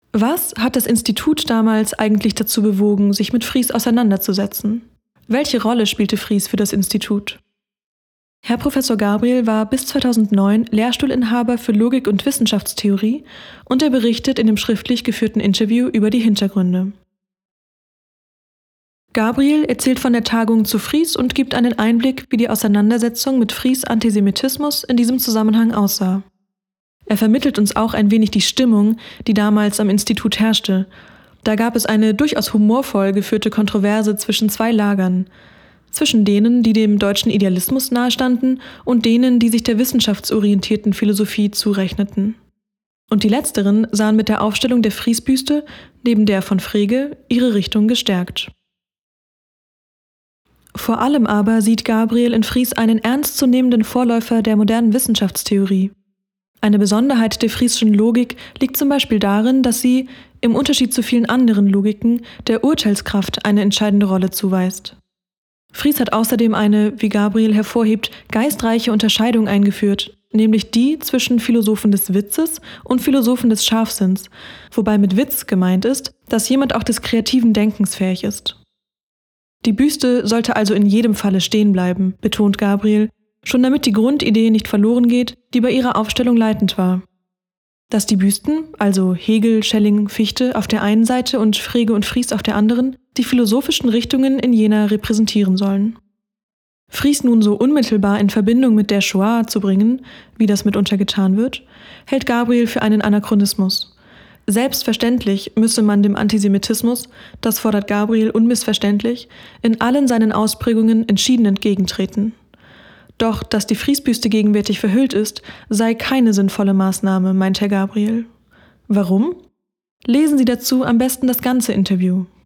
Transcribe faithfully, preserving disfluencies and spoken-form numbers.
Was hat das Institut damals eigentlich dazu bewogen, sich mit Fries auseinanderzusetzen? Welche Rolle spielte Fries für das Institut? Herr Professor Gabriel war bis zweitausendneun Lehrstuhlinhaber für Logik und Wissenschaftstheorie und er berichtet in dem schriftlich geführten Interview über die Hintergründe. Gabriel erzählt von der Tagung zu Fries und gibt einen Einblick, wie die Auseinandersetzung mit Fries' Antisemitismus in diesem Zusammenhang aussah. Er vermittelt uns auch ein wenig die Stimmung, die damals am Institut herrschte. Da gab es eine durchaus humorvoll geführte Kontroverse zwischen zwei Lagern. Zwischen denen, die dem deutschen Idealismus nahestanden und denen, die sich der wissenschaftsorientierten Philosophie zurechneten. Und die Letzteren sahen mit der Aufstellung der Fries-Büste, neben der von Frege, ihre Richtung gestärkt. Vor allem aber sieht Gabriel in Fries einen ernstzunehmenden Vorläufer der modernen Wissenschaftstheorie. Eine Besonderheit der Frieschen Logik liegt zum Beispiel darin, dass sie, im Unterschied zu vielen anderen Logiken, der Urteilskraft eine entscheidende Rolle zuweist. Fries hat außerdem eine, wie Gabriel hervorhebt, geistreiche Unterscheidung eingeführt, nämlich die zwischen Philosophen des Witzes und Philosophen des Scharfsinns, wobei mit Witz gemeint ist, dass jemand auch des kreativen Denkens fähig ist. Die Büste sollte also in jedem Falle stehen bleiben, betont Gabriel, schon damit die Grundidee nicht verloren geht, die bei ihrer Aufstellung leitend war. Dass die Büsten, also Hegel, Schelling, Fichte auf der einen Seite und Frege und Fries auf der anderen, die philosophischen Richtungen in jener repräsentieren sollen. Fries nun so unmittelbar in Verbindung mit der Shoah zu bringen, wie das mitunter getan wird, hält Gabriel für einen Anachronismus. Selbstverständlich müsse man dem Antisemitismus, das fordert Gabriel unmissverständlich, in allen seinen Ausprägungen entschieden entgegentreten. Doch, dass die Fries-Büste gegenwärtig verhüllt ist, sei keine sinnvolle Maßnahme, meint Herr Gabriel. Warum? Lesen Sie dazu am besten das ganze Interview.